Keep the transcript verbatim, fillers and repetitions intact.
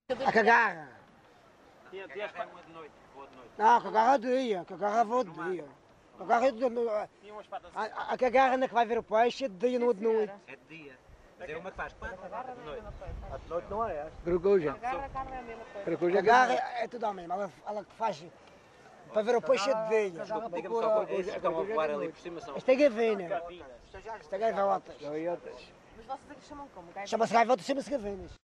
A cagarra. Tinha dias para uma de noite, boa de noite. Não, a cagarra de dia, a cagarra vou de dia. A cagarra é de dia. Tinha umas patas A, a cagarra na que vai ver o peixe é de dia, não é de noite. É de dia. Mas é uma que faz quatro de noite. A de noite não é. Gracuja. Agarra a carne é a mesma coisa. A cagarra é tudo ao mesmo. Ela, ela que faz para ver o peixe é de dia. Diga-me só, esses que estão a voar ali por cima são... Esta é gavina. Esta é gaivotas. Mas vocês aqui chamam como? Chama-se gaivotas, chama-se gavinas.